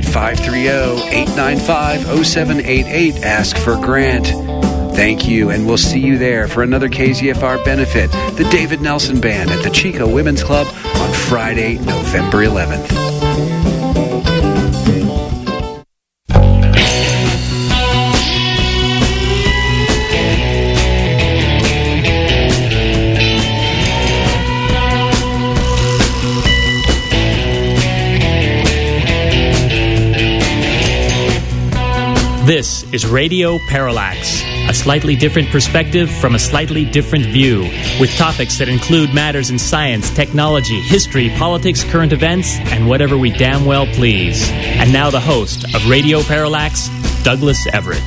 530-895-0788. Ask for Grant. Thank you, and we'll see you there for another KZFR benefit, the David Nelson Band at the Chico Women's Club on Friday, November 11th. This is Radio Parallax, a slightly different perspective from a slightly different view, with topics that include matters in science, technology, history, politics, current events, and whatever we damn well please. And now the host of Radio Parallax, Douglas Everett.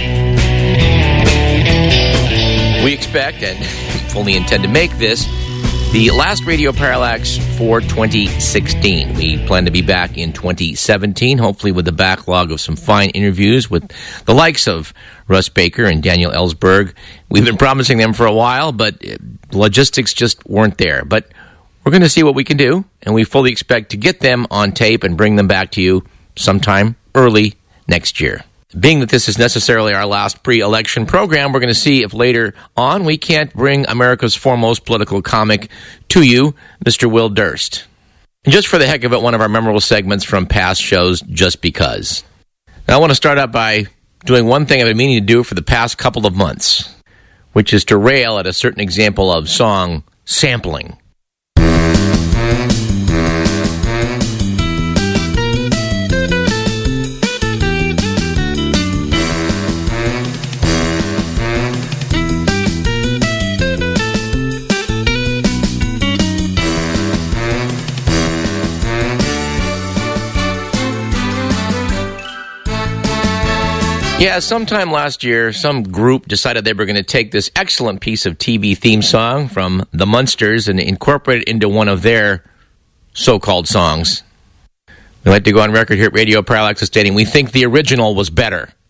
We expect and fully intend to make this the last Radio Parallax for 2016. We plan to be back in 2017, hopefully with a backlog of some fine interviews with the likes of Russ Baker and Daniel Ellsberg. We've been promising them for a while, but logistics just weren't there. But we're going to see what we can do, and we fully expect to get them on tape and bring them back to you sometime early next year. Being that this is necessarily our last pre-election program, we're going to see if later on we can't bring America's foremost political comic to you, Mr. Will Durst. And just for the heck of it, one of our memorable segments from past shows, Just Because. Now, I want to start out by doing one thing I've been meaning to do for the past couple of months, which is to rail at a certain example of song sampling. Yeah, sometime last year, some group decided they were going to take this excellent piece of TV theme song from the Munsters and incorporate it into one of their so-called songs. We'd like to go on record here at Radio Parallax as stating we think the original was better.